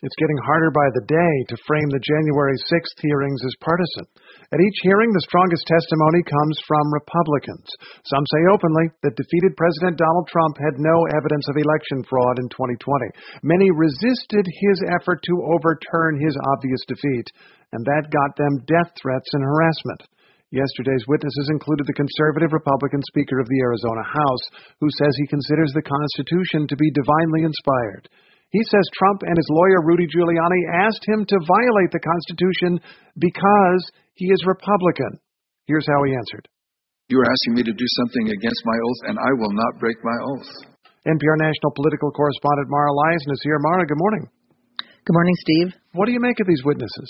It's getting harder by the day to frame the January 6th hearings as partisan. At each hearing, the strongest testimony comes from Republicans. Some say openly that defeated President Donald Trump had no evidence of election fraud in 2020. Many resisted his effort to overturn his obvious defeat, and that got them death threats and harassment. Yesterday's witnesses included the conservative Republican Speaker of the Arizona House, who says he considers the Constitution to be divinely inspired. He says Trump and his lawyer Rudy Giuliani asked him to violate the Constitution because he is Republican. Here's how he answered. You are asking me to do something against my oath, and I will not break my oath. NPR national political correspondent Mara Liasson is here. Mara, good morning. Good morning, Steve. What do you make of these witnesses?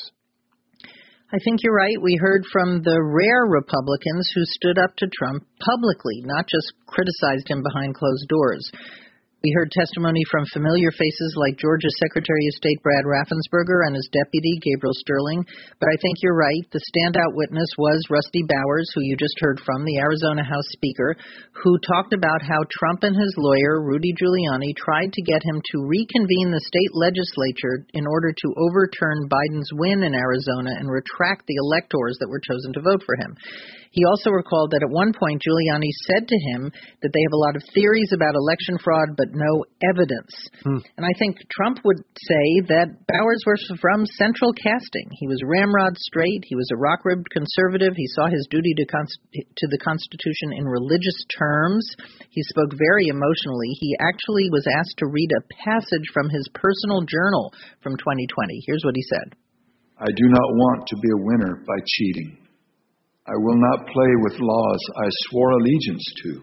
I think you're right. We heard from the rare Republicans who stood up to Trump publicly, not just criticized him behind closed doors. We heard testimony from familiar faces like Georgia Secretary of State Brad Raffensperger and his deputy, Gabriel Sterling. But I think you're right. The standout witness was Rusty Bowers, who you just heard from, the Arizona House Speaker, who talked about how Trump and his lawyer, Rudy Giuliani, tried to get him to reconvene the state legislature in order to overturn Biden's win in Arizona and retract the electors that were chosen to vote for him. He also recalled that at one point Giuliani said to him that they have a lot of theories about election fraud but no evidence. And I think Trump would say that Bowers was from central casting. He was ramrod straight. He was a rock-ribbed conservative. He saw his duty to the Constitution in religious terms. He spoke very emotionally. He actually was asked to read a passage from his personal journal from 2020. Here's what he said. I do not want to be a winner by cheating. I will not play with laws I swore allegiance to,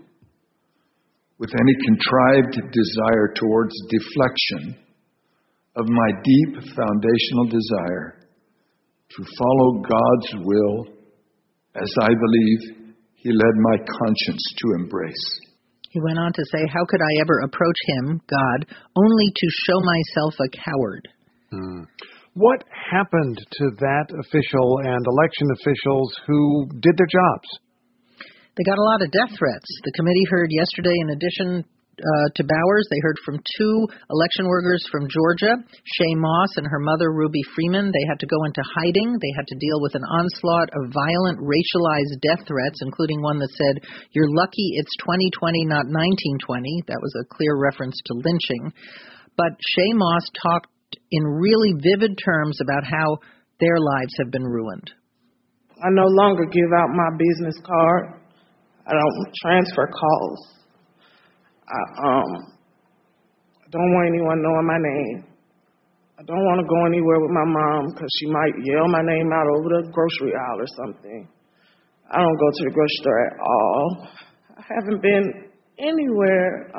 with any contrived desire towards deflection of my deep foundational desire to follow God's will as I believe He led my conscience to embrace. He went on to say, how could I ever approach Him, God, only to show myself a coward? What happened to that official and election officials who did their jobs? They got a lot of death threats. The committee heard yesterday, in addition to Bowers, they heard from two election workers from Georgia, Shaye Moss and her mother, Ruby Freeman. They had to go into hiding. They had to deal with an onslaught of violent, racialized death threats, including one that said, "You're lucky it's 2020, not 1920." That was a clear reference to lynching. But Shaye Moss talked in really vivid terms about how their lives have been ruined. I no longer give out my business card. I don't transfer calls. I don't want anyone knowing my name. I don't want to go anywhere with my mom because she might yell my name out over the grocery aisle or something. I don't go to the grocery store at all. I haven't been anywhere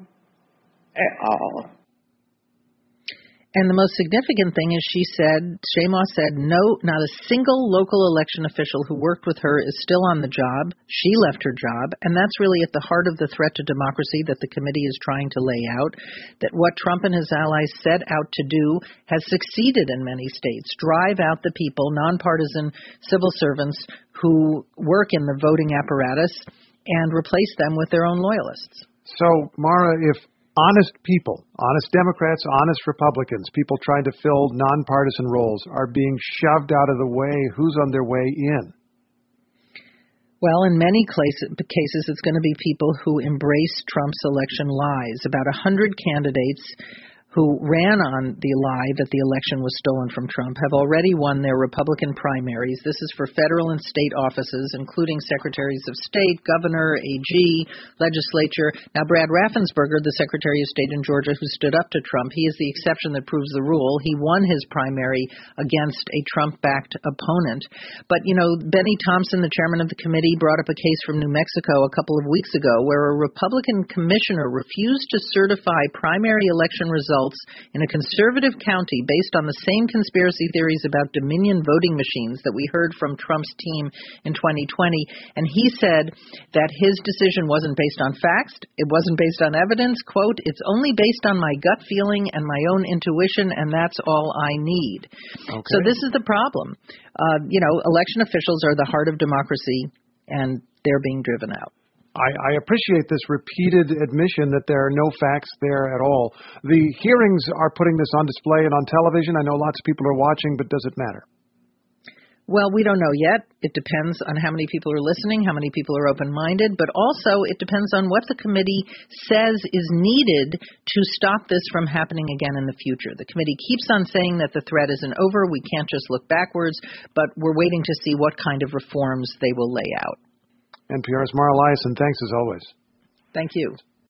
at all. And the most significant thing is Shaye Moss said, no, not a single local election official who worked with her is still on the job. She left her job, and that's really at the heart of the threat to democracy that the committee is trying to lay out, that what Trump and his allies set out to do has succeeded in many states. Drive out the people, nonpartisan civil servants who work in the voting apparatus and replace them with their own loyalists. So, Mara, if honest people, honest Democrats, honest Republicans, people trying to fill nonpartisan roles are being shoved out of the way, who's on their way in? Well, in many cases, it's going to be people who embrace Trump's election lies. About 100 candidates who ran on the lie that the election was stolen from Trump have already won their Republican primaries. This is for federal and state offices, including secretaries of state, governor, AG, legislature. Now, Brad Raffensperger, the Secretary of State in Georgia who stood up to Trump, he is the exception that proves the rule. He won his primary against a Trump-backed opponent. But, Benny Thompson, the chairman of the committee, brought up a case from New Mexico a couple of weeks ago where a Republican commissioner refused to certify primary election results in a conservative county based on the same conspiracy theories about Dominion voting machines that we heard from Trump's team in 2020. And he said that his decision wasn't based on facts, it wasn't based on evidence, quote, "It's only based on my gut feeling and my own intuition, and that's all I need." Okay. So this is the problem. Election officials are the heart of democracy, and they're being driven out. I appreciate this repeated admission that there are no facts there at all. The hearings are putting this on display and on television. I know lots of people are watching, but does it matter? Well, we don't know yet. It depends on how many people are listening, how many people are open-minded, but also it depends on what the committee says is needed to stop this from happening again in the future. The committee keeps on saying that the threat isn't over. We can't just look backwards, but we're waiting to see what kind of reforms they will lay out. NPR's Mara Liasson, thanks as always. Thank you.